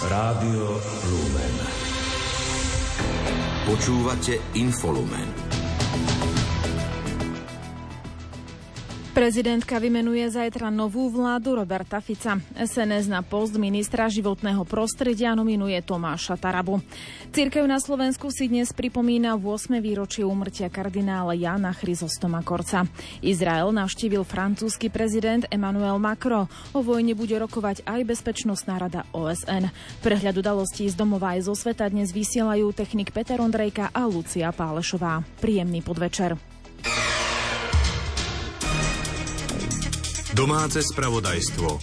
Rádio Lumen. Počúvate Infolumen. Prezidentka vymenuje zajtra novú vládu Roberta Fica. SNS na post ministra životného prostredia nominuje Tomáša Tarabu. Cirkev na Slovensku si dnes pripomína 8. výročie úmrtia kardinála Jána Chryzostoma Korca. Izrael navštívil francúzsky prezident Emmanuel Macron. O vojne bude rokovať aj Bezpečnostná rada OSN. Prehľad udalostí z domova aj zo sveta dnes vysielajú technik Peter Ondrejka a Lucia Pálešová. Príjemný podvečer. Domáce spravodajstvo.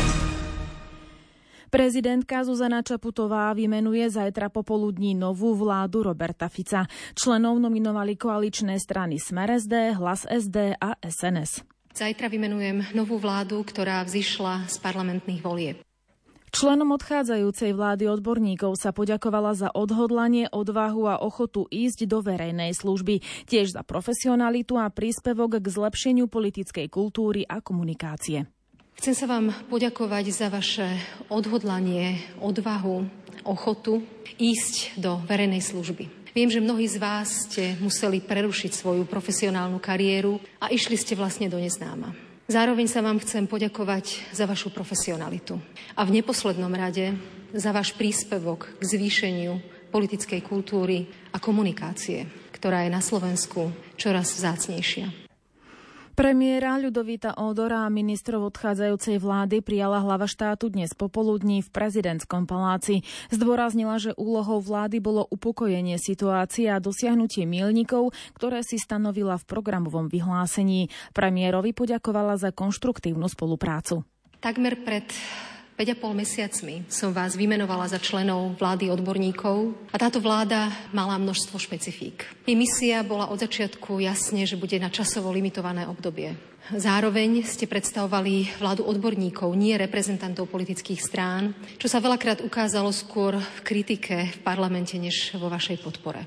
Prezidentka Zuzana Čaputová vymenuje zajtra popoludní novú vládu Roberta Fica. Členov nominovali koaličné strany Smer SD, Hlas SD a SNS. Zajtra vymenujem novú vládu, ktorá vzišla z parlamentných volieb. Členom odchádzajúcej vlády odborníkov sa poďakovala za odhodlanie, odvahu a ochotu ísť do verejnej služby, tiež za profesionalitu a príspevok k zlepšeniu politickej kultúry a komunikácie. Chcem sa vám poďakovať za vaše odhodlanie, odvahu, ochotu ísť do verejnej služby. Viem, že mnohí z vás ste museli prerušiť svoju profesionálnu kariéru a išli ste vlastne do neznáma. Zároveň sa vám chcem poďakovať za vašu profesionalitu a v neposlednom rade za váš príspevok k zvýšeniu politickej kultúry a komunikácie, ktorá je na Slovensku čoraz vzácnejšia. Premiéra Ľudovita Ódora a ministrov odchádzajúcej vlády prijala hlava štátu dnes popoludní v prezidentskom paláci. Zdôraznila, že úlohou vlády bolo upokojenie situácie a dosiahnutie míľnikov, ktoré si stanovila v programovom vyhlásení. Premiérovi poďakovala za konštruktívnu spoluprácu. Takmer pred 5,5 mesiacmi som vás vymenovala za členov vlády odborníkov a táto vláda mala množstvo špecifík. Jej misia bola od začiatku jasne, že bude na časovo limitované obdobie. Zároveň ste predstavovali vládu odborníkov, nie reprezentantov politických strán, čo sa veľakrát ukázalo skôr v kritike v parlamente, než vo vašej podpore.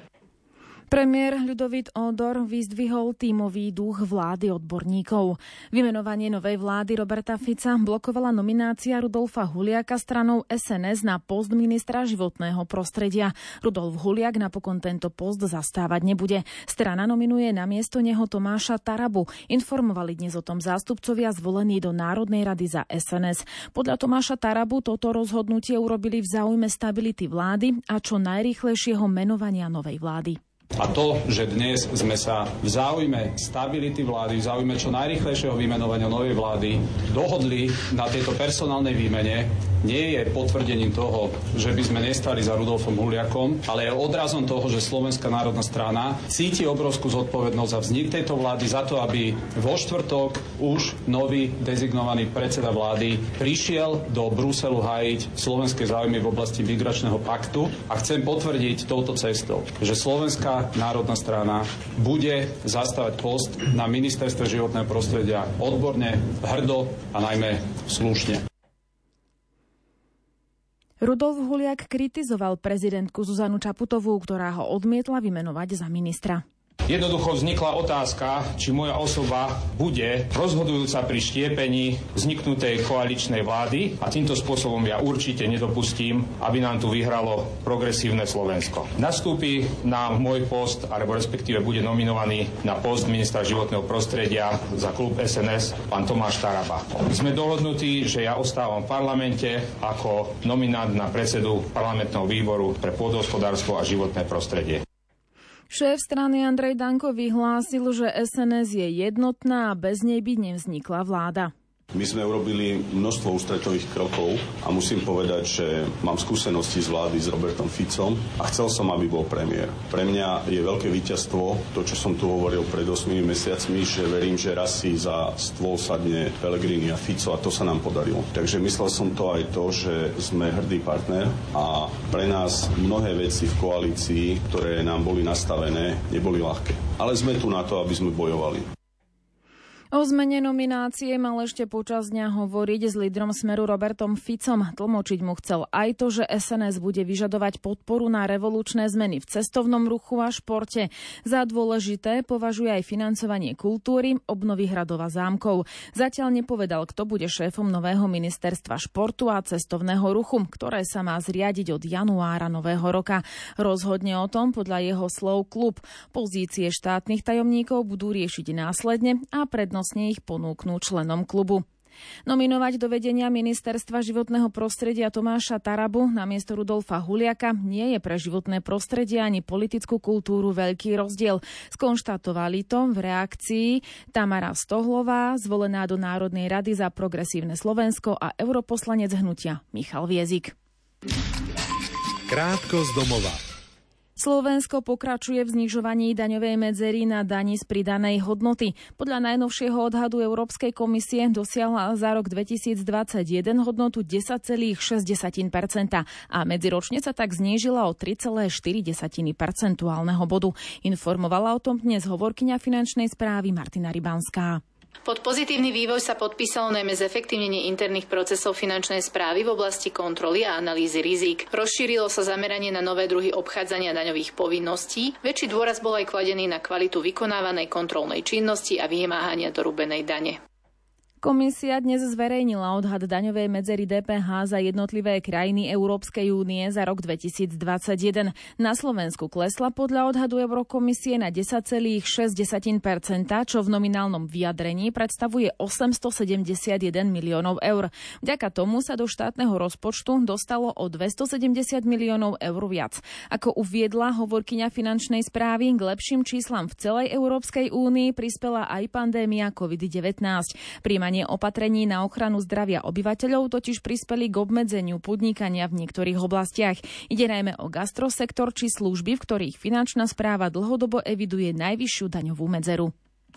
Premiér Ľudovít Ódor vyzdvihol tímový duch vlády odborníkov. Vymenovanie novej vlády Roberta Fica blokovala nominácia Rudolfa Huliaka stranou SNS na post ministra životného prostredia. Rudolf Huliak napokon tento post zastávať nebude. Strana nominuje namiesto neho Tomáša Tarabu. Informovali dnes o tom zástupcovia zvolení do Národnej rady za SNS. Podľa Tomáša Tarabu toto rozhodnutie urobili v záujme stability vlády a čo najrýchlejšieho menovania novej vlády. A to, že dnes sme sa v záujme stability vlády, v záujme čo najrýchlejšieho vymenovania novej vlády dohodli na tejto personálnej výmene, nie je potvrdením toho, že by sme nestali za Rudolfom Huliakom, ale je odrazom toho, že Slovenská národná strana cíti obrovskú zodpovednosť za vznik tejto vlády, za to, aby vo štvrtok už nový dezignovaný predseda vlády prišiel do Bruselu hájiť slovenské záujmy v oblasti migračného paktu. A chcem potvrdiť touto cestou, že Slovenská národná strana bude zastávať post na ministerstve životného prostredia odborne, hrdo a najmä slušne. Rudolf Huliak kritizoval prezidentku Zuzanu Čaputovú, ktorá ho odmietla vymenovať za ministra. Jednoducho vznikla otázka, či moja osoba bude rozhodujúca pri štiepení vzniknutej koaličnej vlády a týmto spôsobom ja určite nedopustím, aby nám tu vyhralo progresívne Slovensko. Nastúpi na môj post, alebo respektíve bude nominovaný na post ministra životného prostredia za klub SNS pán Tomáš Taraba. Sme dohodnutí, že ja ostávam v parlamente ako nominant na predsedu parlamentného výboru pre pôdohospodárstvo a životné prostredie. Šéf strany Andrej Danko vyhlásil, že SNS je jednotná a bez nej by nevznikla vláda. My sme urobili množstvo ústretových krokov a musím povedať, že mám skúsenosti z vlády s Robertom Ficom a chcel som, aby bol premiér. Pre mňa je veľké víťazstvo to, čo som tu hovoril pred 8 mesiacmi, že verím, že raz si za stôl sadne Pellegrini a Fico a to sa nám podarilo. Takže myslel som to aj to, že sme hrdý partner a pre nás mnohé veci v koalícii, ktoré nám boli nastavené, neboli ľahké. Ale sme tu na to, aby sme bojovali. O zmene nominácie mal ešte počas dňa hovoriť s lídrom Smeru Robertom Ficom. Tlmočiť mu chcel aj to, že SNS bude vyžadovať podporu na revolučné zmeny v cestovnom ruchu a športe. Za dôležité považuje aj financovanie kultúry, obnovy hradov a zámkov. Zatiaľ nepovedal, kto bude šéfom nového ministerstva športu a cestovného ruchu, ktoré sa má zriadiť od januára nového roka. Rozhodne o tom podľa jeho slov klub. Pozície štátnych tajomníkov budú riešiť následne a prednostne ich ponúknú členom klubu. Nominovať do vedenia ministerstva životného prostredia Tomáša Tarabu namiesto Rudolfa Huliaka nie je pre životné prostredie ani politickú kultúru veľký rozdiel. Skonštatovali to v reakcii Tamara Stohlová, zvolená do Národnej rady za progresívne Slovensko, a europoslanec hnutia Michal Viezik. Krátko z domova. Slovensko pokračuje v znižovaní daňovej medzery na dani z pridanej hodnoty. Podľa najnovšieho odhadu Európskej komisie dosiahla za rok 2021 hodnotu 10,6% a medziročne sa tak znížila o 3,4 percentuálneho bodu. Informovala o tom dnes hovorkyňa finančnej správy Martina Rybanská. Pod pozitívny vývoj sa podpísalo najmä zefektívnenie interných procesov finančnej správy v oblasti kontroly a analýzy rizík. Rozšírilo sa zameranie na nové druhy obchádzania daňových povinností. Väčší dôraz bol aj kladený na kvalitu vykonávanej kontrolnej činnosti a vymáhania dorúbenej dane. Komisia dnes zverejnila odhad daňovej medzery DPH za jednotlivé krajiny Európskej únie za rok 2021. Na Slovensku klesla podľa odhadu Eurokomisie na 10,6%, čo v nominálnom vyjadrení predstavuje 871 miliónov eur. Vďaka tomu sa do štátneho rozpočtu dostalo o 270 miliónov eur viac. Ako uviedla hovorkyňa finančnej správy, k lepším číslam v celej Európskej únii prispela aj pandémia COVID-19. Opatrení na ochranu zdravia obyvateľov totiž prispeli k obmedzeniu podnikania v niektorých oblastiach. Ide najmä o gastrosektor či služby, v ktorých finančná správa dlhodobo eviduje najvyššiu daňovú medzeru.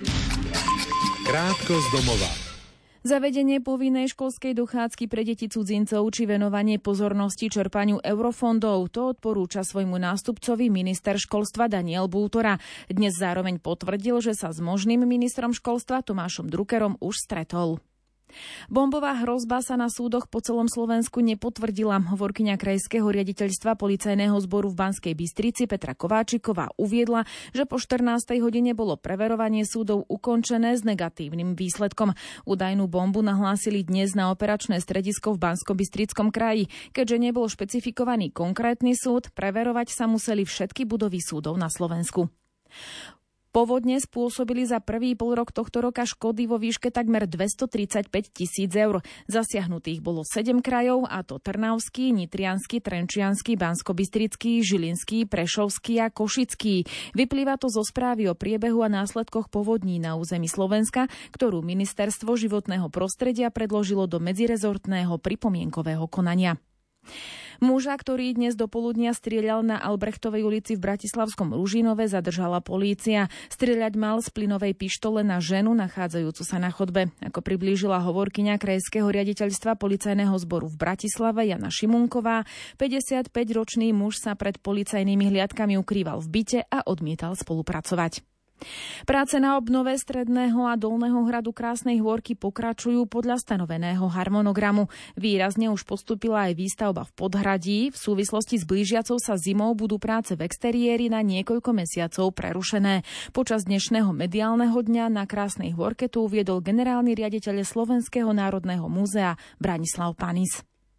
Krátko z domova. Zavedenie povinnej školskej dochádzky pre deti cudzincov či venovanie pozornosti čerpaniu eurofondov, to odporúča svojmu nástupcovi minister školstva Daniel Bútora. Dnes zároveň potvrdil, že sa s možným ministrom školstva Tomášom Druckerom už stretol. Bombová hrozba sa na súdoch po celom Slovensku nepotvrdila. Hovorkyňa Krajského riaditeľstva Policajného zboru v Banskej Bystrici Petra Kováčiková uviedla, že po 14. hodine bolo preverovanie súdov ukončené s negatívnym výsledkom. Údajnú bombu nahlásili dnes na operačné stredisko v Banskobystrickom kraji. Keďže nebol špecifikovaný konkrétny súd, preverovať sa museli všetky budovy súdov na Slovensku. Povodne spôsobili za prvý polrok tohto roka škody vo výške takmer 235 000 eur. Zasiahnutých bolo 7 krajov, a to Trnavský, Nitriansky, Trenčiansky, Banskobystrický, Žilinský, Prešovský a Košický. Vyplýva to zo správy o priebehu a následkoch povodní na území Slovenska, ktorú Ministerstvo životného prostredia predložilo do medzirezortného pripomienkového konania. Muža, ktorý dnes do poludnia strieľal na Albrechtovej ulici v Bratislavskom Ružinove, zadržala polícia. Strieľať mal z plynovej pištole na ženu nachádzajúcu sa na chodbe. Ako priblížila hovorkyňa Krajského riaditeľstva Policajného zboru v Bratislave Jana Šimunková, 55-ročný muž sa pred policajnými hliadkami ukrýval v byte a odmietal spolupracovať. Práce na obnove Stredného a Dolného hradu Krásnej Hôrky pokračujú podľa stanoveného harmonogramu. Výrazne už postúpila aj výstavba v Podhradí. V súvislosti s blížiacou sa zimou budú práce v exteriéri na niekoľko mesiacov prerušené. Počas dnešného mediálneho dňa na Krásnej Hôrke tu uviedol generálny riaditeľ Slovenského národného múzea Branislav Panis.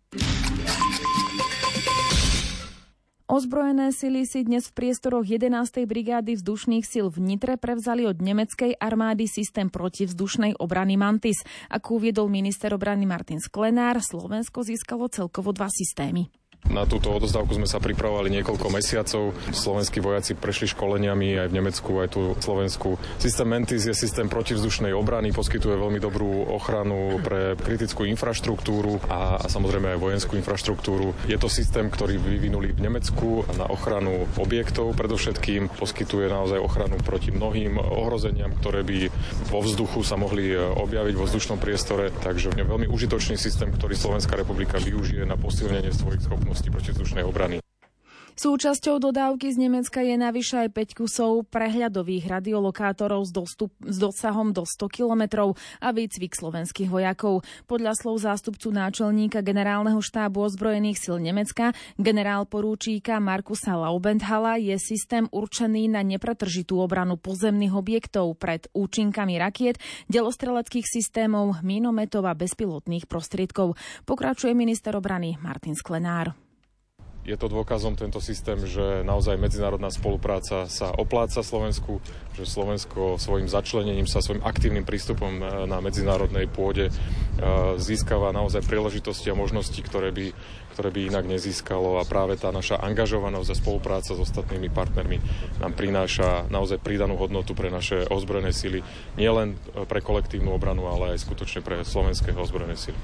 Ozbrojené sily si dnes v priestoroch 11. brigády vzdušných síl v Nitre prevzali od nemeckej armády systém protivzdušnej obrany Mantis. Ako uviedol minister obrany Martin Sklenár, Slovensko získalo celkovo 2 systémy. Na túto odozdávku sme sa pripravovali niekoľko mesiacov. Slovenskí vojaci prešli školeniami aj v Nemecku, aj tu v Slovensku. Systém Mantis je systém protivzdušnej obrany, poskytuje veľmi dobrú ochranu pre kritickú infraštruktúru a samozrejme aj vojenskú infraštruktúru. Je to systém, ktorý vyvinuli v Nemecku na ochranu objektov. Predovšetkým poskytuje naozaj ochranu proti mnohým ohrozeniam, ktoré by vo vzduchu sa mohli objaviť vo vzdušnom priestore. Takže je veľmi užitočný systém, ktorý Slovenská republika využije na posilnenie svojich schopností protivzdušnej obrany. Súčasťou dodávky z Nemecka je navyše aj 5 kusov prehľadových radiolokátorov s dosahom do 100 kilometrov a výcvik slovenských vojakov. Podľa slov zástupcu náčelníka generálneho štábu ozbrojených síl Nemecka, generálporúčíka Markusa Laubenthala, je systém určený na nepretržitú obranu pozemných objektov pred účinkami rakiet, delostreleckých systémov, mínometov a bezpilotných prostriedkov. Pokračuje minister obrany Martin Sklenár. Je to dôkazom tento systém, že naozaj medzinárodná spolupráca sa opláca Slovensku, že Slovensko svojim začlenením sa, svojim aktívnym prístupom na medzinárodnej pôde získava naozaj príležitosti a možnosti, ktoré by inak nezískalo, a práve tá naša angažovanosť a spolupráca s ostatnými partnermi nám prináša naozaj pridanú hodnotu pre naše ozbrojené sily, nielen pre kolektívnu obranu, ale aj skutočne pre slovenské ozbrojené sily.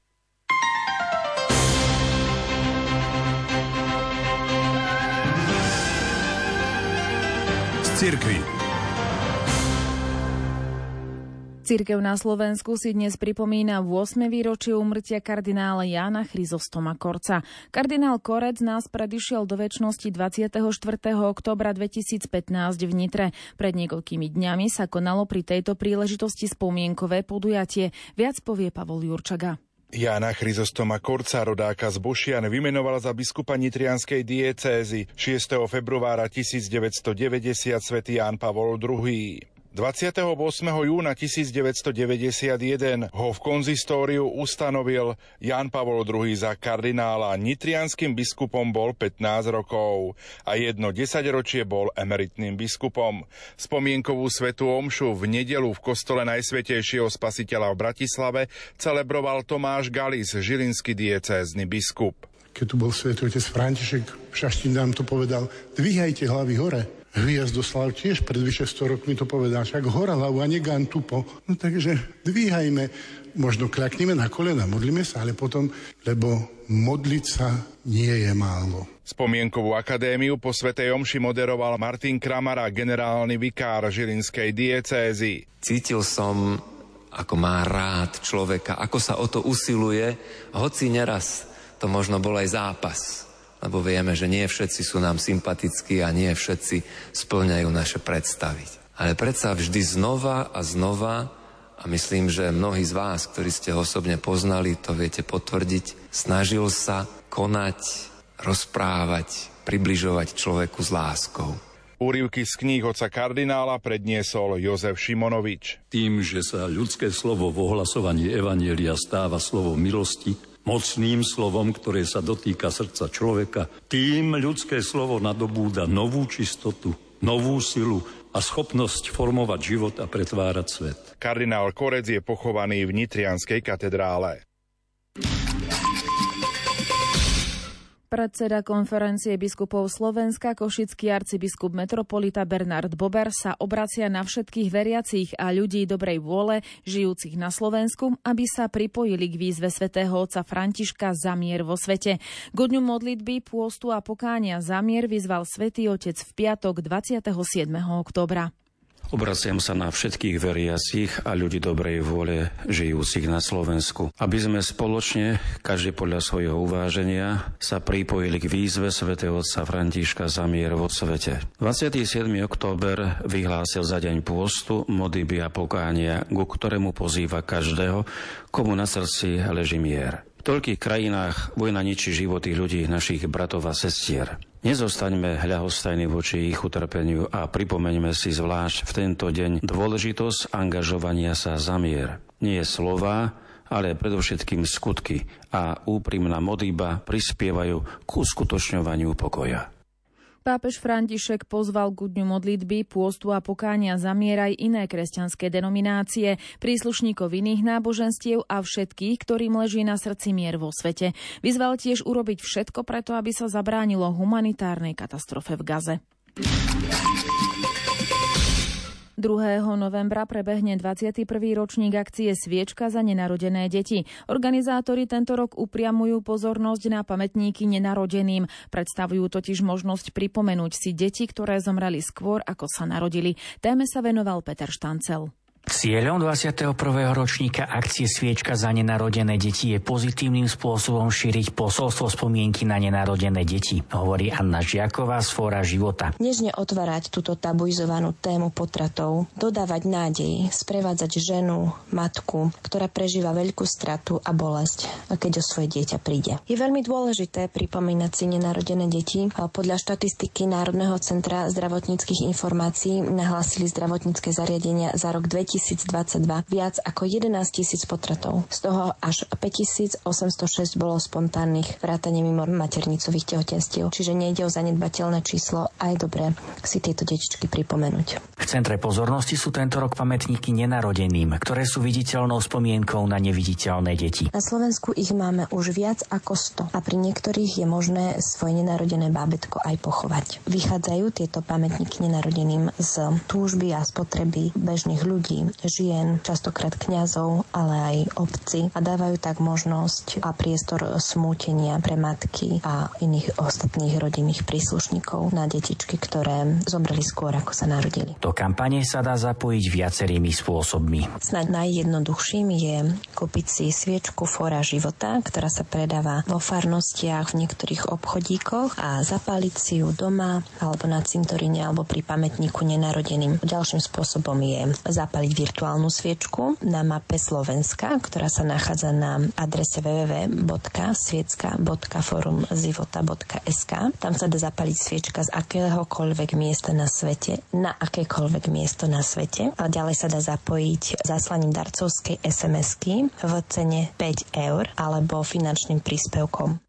Cirkvi. Cirkev na Slovensku si dnes pripomína 8. výročie úmrtia kardinála Jána Chryzostoma Korca. Kardinál Korec nás predišiel do večnosti 24. októbra 2015 v Nitre. Pred niekoľkými dňami sa konalo pri tejto príležitosti spomienkové podujatie. Viac povie Pavol Jurčaga. Jána Chryzostoma Korca, rodáka z Bošian, vymenoval za biskupa nitrianskej diecézy 6. februára 1990 svätý Ján Pavol II. 28. júna 1991 ho v konzistóriu ustanovil Ján Pavol II za kardinála. Nitrianskym biskupom bol 15 rokov a 10 ročie bol emeritným biskupom. Spomienkovú svätú omšu v nedeľu v kostole Najsvätejšieho Spasiteľa v Bratislave celebroval Tomáš Galis, žilinský diecézny biskup. Keď tu bol svätý otec František, Šaštín nám to povedal: dvíhajte hlavy hore. Hviezdoslav tiež pred vyše 100 rokmi to povedal, však hora hlavu a negán tupo. No takže dvíhajme, možno kľakneme na kolena, modlíme sa, ale potom, lebo modliť sa nie je málo. Spomienkovú akadémiu po svätej omši moderoval Martin Kramara, generálny vikár žilinskej diecézy. Cítil som, ako má rád človeka, ako sa o to usiluje, hoci neraz to možno bol aj zápas. Lebo vieme, že nie všetci sú nám sympatickí a nie všetci spĺňajú naše predstavy. Ale predsa vždy znova a znova, a myslím, že mnohí z vás, ktorí ste ho osobne poznali, to viete potvrdiť, snažil sa konať, rozprávať, približovať človeku s láskou. Úryvky z kníh otca kardinála predniesol Jozef Šimonovič. Tým, že sa ľudské slovo v ohlasovaní evanjelia stáva slovom milosti, mocným slovom, ktoré sa dotýka srdca človeka, tým ľudské slovo nadobúda novú čistotu, novú silu a schopnosť formovať život a pretvárať svet. Kardinál Korec je pochovaný v Nitrianskej katedrále. Predseda konferencie biskupov Slovenska, košický arcibiskup metropolita Bernard Bober, sa obracia na všetkých veriacich a ľudí dobrej vôle, žijúcich na Slovensku, aby sa pripojili k výzve svätého otca Františka za mier vo svete. K dňu modlitby, pôstu a pokánia za mier vyzval svätý otec v piatok 27. októbra. Obraciam sa na všetkých veriacich a ľudí dobrej vôle žijúcich na Slovensku, aby sme spoločne, každý podľa svojho uváženia, sa pripojili k výzve svätého otca Františka za mier vo svete. 27. október vyhlásil za deň pôstu, modlitby a pokánia, ku ktorému pozýva každého, komu na srdci leží mier. V toľkých krajinách vojna ničí životy ľudí, našich bratov a sestier. Nezostaňme ľahostajní voči ich utrpeniu a pripomeňme si zvlášť v tento deň dôležitosť angažovania sa za mier. Nie slova, ale predovšetkým skutky a úprimná modlitba prispievajú k uskutočňovaniu pokoja. Pápež František pozval k dňu modlitby, pôstu a pokánia za mier aj iné kresťanské denominácie, príslušníkov iných náboženstiev a všetkých, ktorým leží na srdci mier vo svete. Vyzval tiež urobiť všetko preto, aby sa zabránilo humanitárnej katastrofe v Gaze. 2. novembra prebehne 21. ročník akcie Sviečka za nenarodené deti. Organizátori tento rok upriamujú pozornosť na pamätníky nenarodeným. Predstavujú totiž možnosť pripomenúť si deti, ktoré zomreli skôr, ako sa narodili. Téme sa venoval Peter Štancel. Cieľom 21. ročníka akcie Sviečka za nenarodené deti je pozitívnym spôsobom šíriť posolstvo spomienky na nenarodené deti, hovorí Anna Žiaková z Fóra života. Nežne otvárať túto tabuizovanú tému potratov, dodávať nádej, sprevádzať ženu, matku, ktorá prežíva veľkú stratu a bolesť, keď o svoje dieťa príde. Je veľmi dôležité pripomínať si nenarodené deti. Podľa štatistiky Národného centra zdravotníckych informácií nahlásili zdravotnícke zariadenia za rok 2022 viac ako 11 000 potratov. Z toho až 5806 bolo spontánnych vrátane mimo maternicových tehotenstiev. Čiže nejde o zanedbateľné číslo a je dobré si tieto detičky pripomenúť. V centre pozornosti sú tento rok pamätníky nenarodeným, ktoré sú viditeľnou spomienkou na neviditeľné deti. Na Slovensku ich máme už viac ako 100 a pri niektorých je možné svoje nenarodené bábätko aj pochovať. Vychádzajú tieto pamätníky nenarodeným z túžby a spotreby bežných ľudí, žien, častokrát kňazov, ale aj obci a dávajú tak možnosť a priestor smútenia pre matky a iných ostatných rodinných príslušníkov na detičky, ktoré zomreli skôr, ako sa narodili. Do kampane sa dá zapojiť viacerými spôsobmi. Snad najjednoduchším je kúpiť si sviečku Fóra života, ktorá sa predáva vo farnostiach, v niektorých obchodíkoch a zapáliť si ju doma alebo na cintoríne alebo pri pamätníku nenarodeným. Ďalším spôsobom je zapáliť virtuálnu sviečku na mape Slovenska, ktorá sa nachádza na adrese www.sviecka.forumzivota.sk. Tam sa dá zapáliť sviečka z akéhokoľvek miesta na svete, na akékoľvek miesto na svete. A ďalej sa dá zapojiť zaslaním darcovskej SMS-ky v cene 5 eur alebo finančným príspevkom.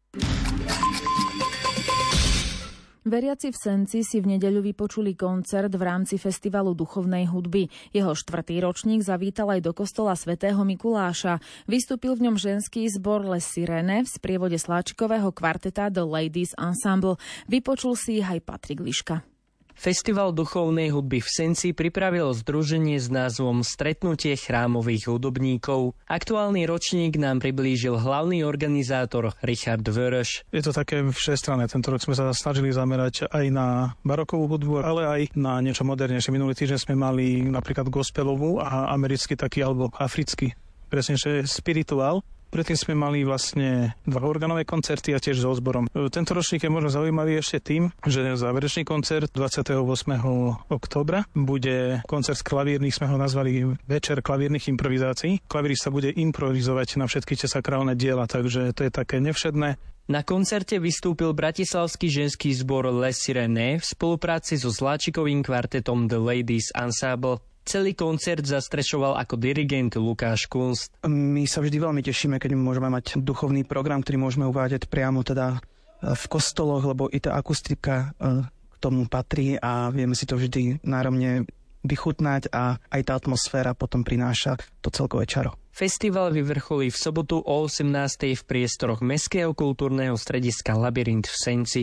Veriaci v Senci si v nedeľu vypočuli koncert v rámci Festivalu duchovnej hudby. Jeho 4. ročník zavítal aj do kostola svätého Mikuláša. Vystúpil v ňom ženský zbor Les Sirene v sprievode sláčikového kvarteta The Ladies Ensemble. Vypočul si ich aj Patrik Liška. Festival duchovnej hudby v Senci pripravilo združenie s názvom Stretnutie chrámových hudobníkov. Aktuálny ročník nám priblížil hlavný organizátor Richard Wörösch. Je to také všestranné. Tento rok sme sa snažili zamerať aj na barokovú hudbu, ale aj na niečo modernejšie. Minulý týždeň sme mali napríklad gospelovú a americký taký alebo africký, presnejšie spirituál. Predtým sme mali vlastne 2 organové koncerty a tiež so zborom. Tento ročník je možno zaujímavý ešte tým, že záverečný koncert 28. októbra bude koncert klavírnych, sme ho nazvali Večer klavírnych improvizácií. Klavírista bude improvizovať na všetky tie sakrálne diela, takže to je také nevšedné. Na koncerte vystúpil bratislavský ženský zbor Les Sirene v spolupráci so zláčikovým kvartetom The Ladies Ensemble. Celý koncert zastrešoval ako dirigent Lukáš Kunst. My sa vždy veľmi tešíme, keď môžeme mať duchovný program, ktorý môžeme uvádzať priamo teda v kostoloch, lebo i tá akustika k tomu patrí a vieme si to vždy náramne vychutnať a aj tá atmosféra potom prináša to celkové čaro. Festival vyvrcholí v sobotu o 18:00 v priestoroch Mestského kultúrneho strediska Labyrint v Senci.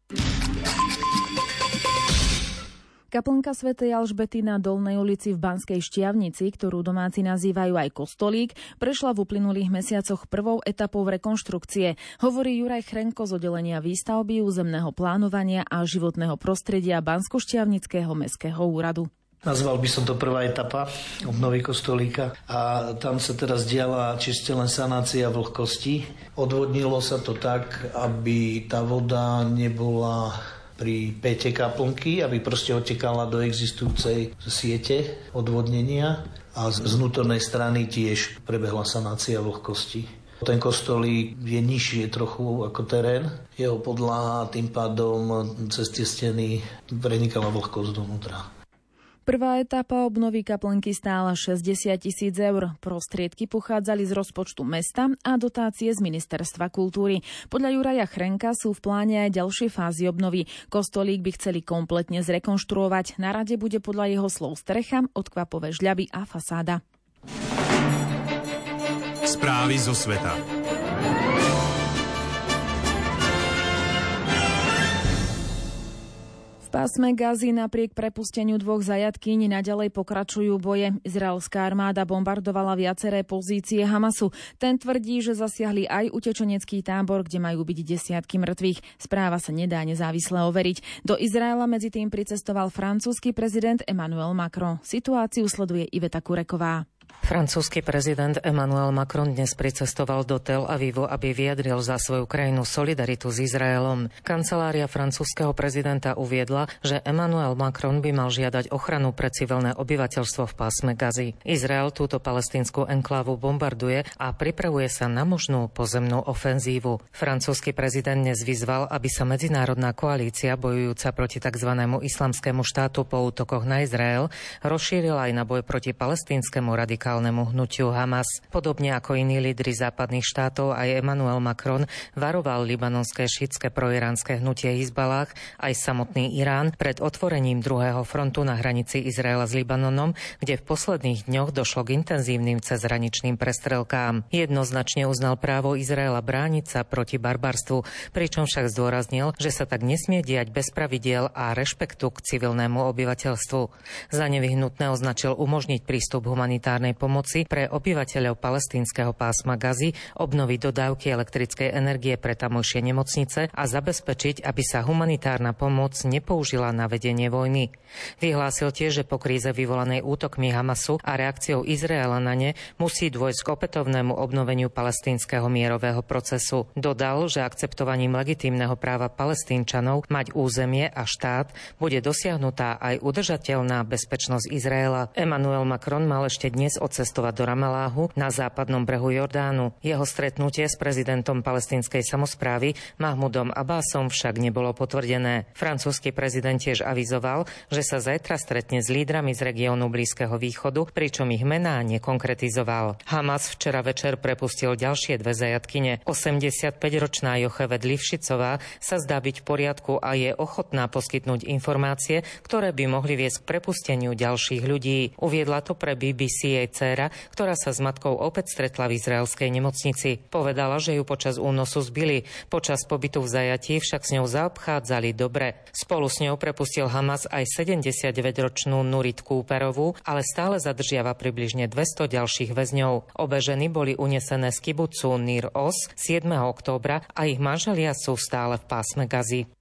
Kaplnka svätej Alžbety na Dolnej ulici v Banskej Štiavnici, ktorú domáci nazývajú aj kostolík, prešla v uplynulých mesiacoch prvou etapou rekonštrukcie, hovorí Juraj Chrenko z oddelenia výstavby, územného plánovania a životného prostredia Banskoštiavnického mestského úradu. Nazval by som to prvá etapa obnovy kostolíka a tam sa teraz diala čiste len sanácia vlhkosti. Odvodnilo sa to tak, aby tá voda nebola pri päte kaplnky, aby proste odtekala do existujúcej siete odvodnenia a z vnútornej strany tiež prebehla sanácia vlhkosti. Ten kostolík je nižšie trochu ako terén, jeho podlaha, tým pádom cez tie steny prenikala vlhkosť dovnútra. Prvá etapa obnovy kaplnky stála 60 000 eur. Prostriedky pochádzali z rozpočtu mesta a dotácie z Ministerstva kultúry. Podľa Juraja Chrenka sú v pláne aj ďalšie fázy obnovy. Kostolík by chceli kompletne zrekonštruovať. Na rade bude podľa jeho slov strecha, odkvapové žľaby a fasáda. Správy zo sveta. V pásme Gazy napriek prepusteniu 2 zajatkyň naďalej pokračujú boje. Izraelská armáda bombardovala viaceré pozície Hamasu. Ten tvrdí, že zasiahli aj utečenecký tábor, kde majú byť desiatky mŕtvych. Správa sa nedá nezávisle overiť. Do Izraela medzi tým pricestoval francúzsky prezident Emmanuel Macron. Situáciu sleduje Iveta Kureková. Francúzsky prezident Emmanuel Macron dnes pricestoval do Tel Avivu, aby vyjadril za svoju krajinu solidaritu s Izraelom. Kancelária francúzskeho prezidenta uviedla, že Emmanuel Macron by mal žiadať ochranu pre civilné obyvateľstvo v pásme Gazy. Izrael túto palestínsku enklávu bombarduje a pripravuje sa na možnú pozemnú ofenzívu. Francúzsky prezident dnes vyzval, aby sa medzinárodná koalícia bojujúca proti tzv. Islamskému štátu po útokoch na Izrael rozšírila aj na boj proti palestínskemu radikálnemu hnutiu Hamas. Podobne ako iní lídri západných štátov, aj Emmanuel Macron varoval libanonské šítske proiránske hnutie Hizballah aj samotný Irán pred otvorením druhého frontu na hranici Izraela s Libanonom, kde v posledných dňoch došlo k intenzívnym cezhraničným prestrelkám. Jednoznačne uznal právo Izraela brániť sa proti barbarstvu, pričom však zdôraznil, že sa tak nesmie diať bez pravidiel a rešpektu k civilnému obyvateľstvu. Za nevyhnutné označil umožniť prístup humanitárnej pomoci pre obyvateľov palestínskeho pásma Gazy, obnoviť dodávky elektrickej energie pre tamojšie nemocnice a zabezpečiť, aby sa humanitárna pomoc nepoužila na vedenie vojny. Vyhlásil tiež, že po kríze vyvolanej útokmi Hamasu a reakciou Izraela na ne musí dôjsť k opätovnému obnoveniu palestínskeho mierového procesu. Dodal, že akceptovaním legitímneho práva Palestínčanov mať územie a štát bude dosiahnutá aj udržateľná bezpečnosť Izraela. Emmanuel Macron mal ešte dnes odcestovať do Ramaláhu na západnom brehu Jordánu. Jeho stretnutie s prezidentom palestínskej samosprávy Mahmudom Abbasom však nebolo potvrdené. Francúzsky prezident tiež avizoval, že sa zajtra stretne s lídrami z regiónu Blízkeho východu, pričom ich mená nekonkretizoval. Hamas včera večer prepustil ďalšie 2 zajatkyne. 85-ročná Jocheved Livšicová sa zdá byť v poriadku a je ochotná poskytnúť informácie, ktoré by mohli viesť k prepusteniu ďalších ľudí. Uviedla to pre BBC jej dcéra, ktorá sa s matkou opäť stretla v izraelskej nemocnici. Povedala, že ju počas únosu zbili. Počas pobytu v zajatí však s ňou zaobchádzali dobre. Spolu s ňou prepustil Hamas aj 79-ročnú Nurit Cooperovú, ale stále zadržiava približne 200 ďalších väzňov. Obe ženy boli unesené z kibucu Nir Oz 7. októbra a ich manželia sú stále v pásme Gazy.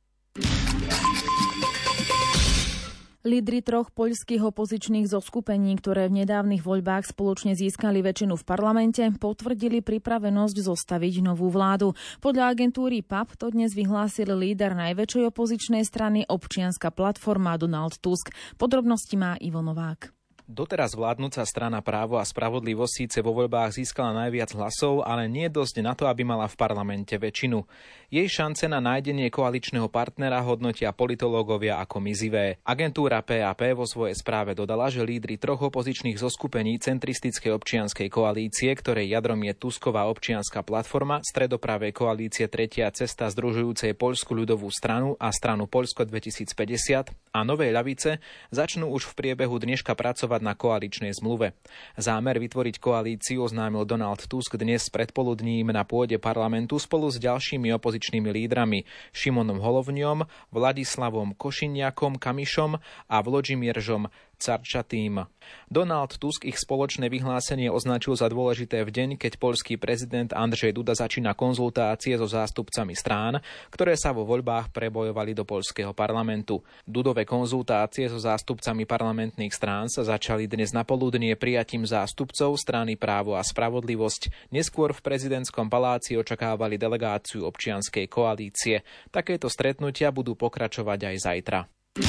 Lídri 3 poľských opozičných zoskupení, ktoré v nedávnych voľbách spoločne získali väčšinu v parlamente, potvrdili pripravenosť zostaviť novú vládu. Podľa agentúry PAP to dnes vyhlásil líder najväčšej opozičnej strany Občianska platforma Donald Tusk. Podrobnosti má Ivo Novák. Doteraz vládnúca strana Právo a spravodlivosť síce vo voľbách získala najviac hlasov, ale nie dosť na to, aby mala v parlamente väčšinu. Jej šance na nájdenie koaličného partnera hodnotia politológovia ako mizivé. Agentúra PAP vo svojej správe dodala, že lídri 3 opozičných zoskupení centristickej občianskej koalície, ktorej jadrom je Tusková občianska platforma, stredopravej koalície Tretia cesta združujúcej Poľskú ľudovú stranu a stranu Poľsko 2050 a Novej ľavice, začnú už v priebehu dneška pracovať na koaličnej zmluve. Zámer vytvoriť koalíciu oznámil Donald Tusk dnes predpoludním na pôde parlamentu spolu s ďalšími opozičnými lídrami Šimonom Holovňom, Vladislavom Košiniakom Kamišom a Vlodžimieržom Carčatým. Donald Tusk ich spoločné vyhlásenie označil za dôležité v deň, keď poľský prezident Andrzej Duda začína konzultácie so zástupcami strán, ktoré sa vo voľbách prebojovali do poľského parlamentu. Dudové konzultácie so zástupcami parlamentných strán sa začali dnes napoludnie prijatím zástupcov strany Právo a spravodlivosť. Neskôr v prezidentskom paláci očakávali delegáciu občianskej koalície. Takéto stretnutia budú pokračovať aj zajtra.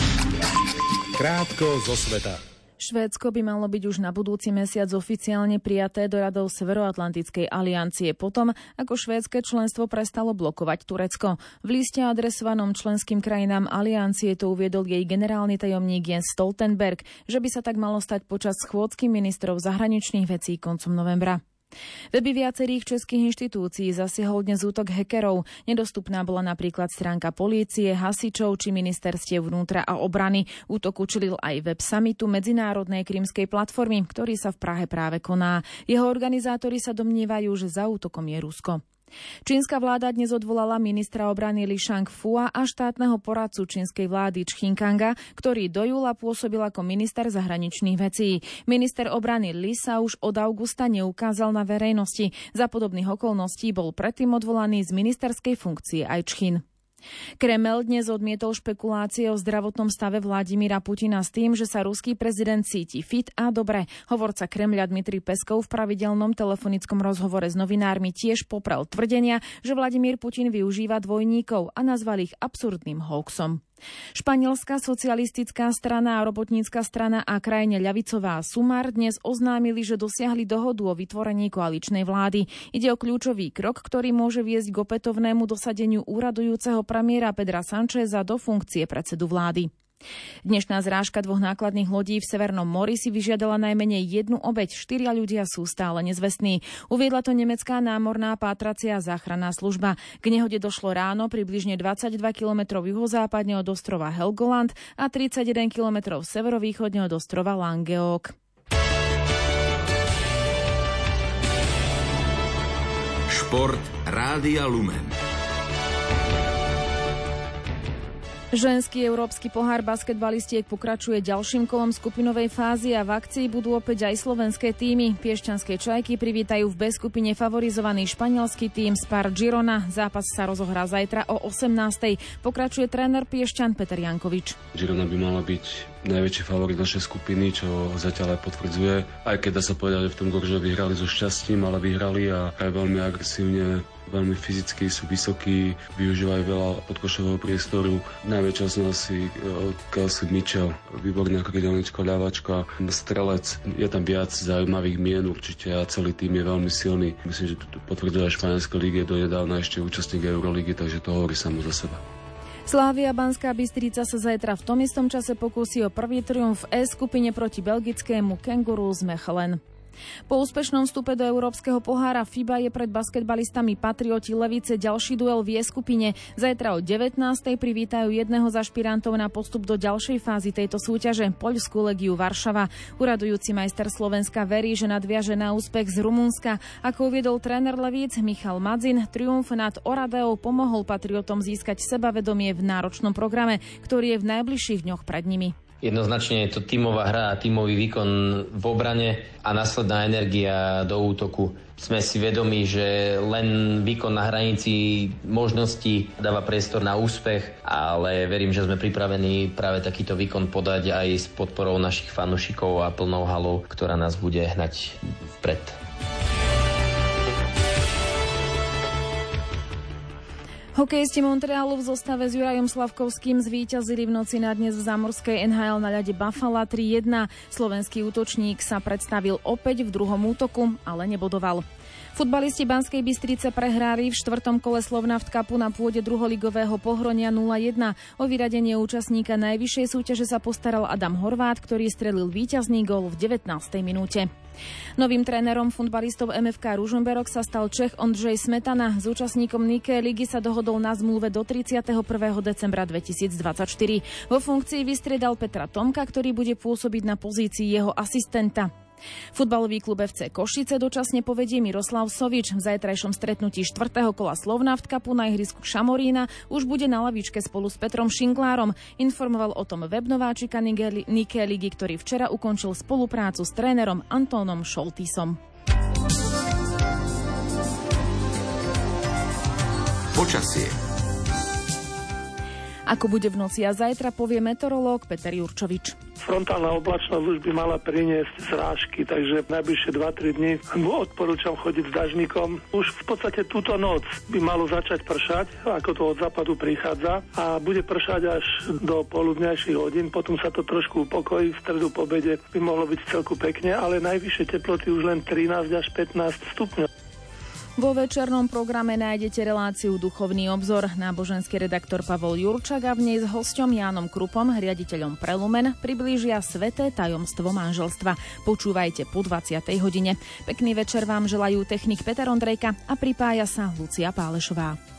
Krátko zo sveta. Švédsko by malo byť už na budúci mesiac oficiálne prijaté do radov Severoatlantickej aliancie potom, ako švédske členstvo prestalo blokovať Turecko. V liste adresovanom členským krajinám aliancie to uviedol jej generálny tajomník Jens Stoltenberg, že by sa tak malo stať počas schôdzky ministrov zahraničných vecí koncom novembra. Weby viacerých českých inštitúcií zasiahol dnes útok hackerov. Nedostupná bola napríklad stránka polície, hasičov či ministerstiev vnútra a obrany. Útok učilil aj web summitu Medzinárodnej krymskej platformy, ktorý sa v Prahe práve koná. Jeho organizátori sa domnievajú, že za útokom je Rusko. Čínska vláda dnes odvolala ministra obrany Li Shangfua a štátneho poradcu čínskej vlády Čchin Kanga, ktorý do júla pôsobil ako minister zahraničných vecí. Minister obrany Li sa už od augusta neukázal na verejnosti. Za podobných okolností bol predtým odvolaný z ministerskej funkcie aj Čchin. Kremel dnes odmietol špekulácie o zdravotnom stave Vladimíra Putina s tým, že sa ruský prezident cíti fit a dobre. Hovorca Kremľa Dmitrij Peskov v pravidelnom telefonickom rozhovore s novinármi tiež poprel tvrdenia, že Vladimír Putin využíva dvojníkov a nazval ich absurdným hoaxom. Španielská socialistická strana a robotnícka strana a krajne ľavicová Sumar dnes oznámili, že dosiahli dohodu o vytvorení koaličnej vlády. Ide o kľúčový krok, ktorý môže viesť k opätovnému dosadeniu úradujúceho premiéra Pedra Sancheza do funkcie predsedu vlády. Dnešná zrážka 2 nákladných lodí v Severnom mori si vyžiadala najmenej 1 obeť, 4 ľudia sú stále nezvestní. Uviedla to nemecká námorná pátracia záchranná služba. K nehode došlo ráno približne 22 km juhozápadne od ostrova Helgoland a 31 km severovýchodne od ostrova Langeoog. Šport Rádia Lumen. Ženský európsky pohár basketbalistiek pokračuje ďalším kolom skupinovej fázy a v akcii budú opäť aj slovenské týmy. Piešťanské Čajky privítajú v B skupine favorizovaný španielský tím Spar Girona. Zápas sa rozohrá zajtra o 18:00. Pokračuje tréner Piešťan Peter Jankovič. Girona by mala byť najväčší favorit našej skupiny, čo zatiaľ aj potvrdzuje. Aj keď dá sa povedať, že v tom Goržove vyhrali so šťastím, ale vyhrali a aj veľmi agresívne, veľmi fyzicky, sú vysokí, využívajú veľa podkošového priestoru. Najväčšia z nás si Kelsey Mitchell, výborná krídelnička, ľavačka, strelec. Je tam viac zaujímavých mien určite a celý tým je veľmi silný. Myslím, že to potvrdzuje aj španielskej líge, donedávna ešte účastník Eurolígy, takže to hovorí samo za seba. Slavia Banská Bystrica sa zajtra v tom istom čase pokúsi o prvý triumf v E skupine proti belgickému Kenguru z Mechelen. Po úspešnom vstupe do Európskeho pohára FIBA je pred basketbalistami Patrioti Levice ďalší duel v E skupine. Zajtra o 19:00 privítajú jedného z ašpirantov na postup do ďalšej fázy tejto súťaže, Poľskú Legiu Varšava. Uradujúci majster Slovenska verí, že nadviaže na úspech z Rumunska. Ako uviedol tréner Levíc Michal Madzin, triumf nad Oradeou pomohol Patriotom získať sebavedomie v náročnom programe, ktorý je v najbližších dňoch pred nimi. Jednoznačne je to tímová hra a tímový výkon v obrane a následná energia do útoku. Sme si vedomi, že len výkon na hranici možností dáva priestor na úspech, ale verím, že sme pripravení práve takýto výkon podať aj s podporou našich fanúšikov a plnou halou, ktorá nás bude hnať vpred. Hokejisti Montrealu v zostave s Jurajom Slavkovským zvíťazili v noci na dnes v zámorskej NHL na ľade Buffalo 3-1. Slovenský útočník sa predstavil opäť v druhom útoku, ale nebodoval. Futbalisti Banskej Bystrice prehráli v 4. kole Slovnaft Cupu na pôde druholigového Pohronia 0-1. O vyradenie účastníka najvyššej súťaže sa postaral Adam Horvát, ktorý strelil víťazný gól v 19. minúte. Novým trénerom futbalistov MFK Ružomberok sa stal Čech Ondřej Smetana. S účastníkom Nike ligy sa dohodol na zmluve do 31. decembra 2024. Vo funkcii vystriedal Petra Tomka, ktorý bude pôsobiť na pozícii jeho asistenta. Futbalový klub FC Košice dočasne povedie Miroslav Sovič. V zajtrajšom stretnutí 4. kola Slovnaft Cupu na ihrisku Šamorína už bude na lavičke spolu s Petrom Šinklárom. Informoval o tom web nováčika Nike ligy, ktorý včera ukončil spoluprácu s trénerom Antónom Šoltisom. Počasie. Ako bude v noci a zajtra, povie meteorológ Peter Jurčovič. Frontálna oblačnosť už by mala priniesť zrážky, takže najbližšie 2-3 dni odporúčam chodiť s dažníkom. Už v podstate túto noc by malo začať pršať, ako to od západu prichádza, a bude pršať až do poludňajších hodín, potom sa to trošku upokojí, v stredu po obede by mohlo byť celku pekne, ale najvyššie teploty už len 13 až 15 stupňov. Vo večernom programe nájdete reláciu Duchovný obzor. Náboženský redaktor Pavol Jurčak a v nej s hosťom Jánom Krupom, riaditeľom pre Lumen, priblížia sväté tajomstvo manželstva. Počúvajte po 20. hodine. Pekný večer vám želajú technik Peter Ondrejka a pripája sa Lucia Pálešová.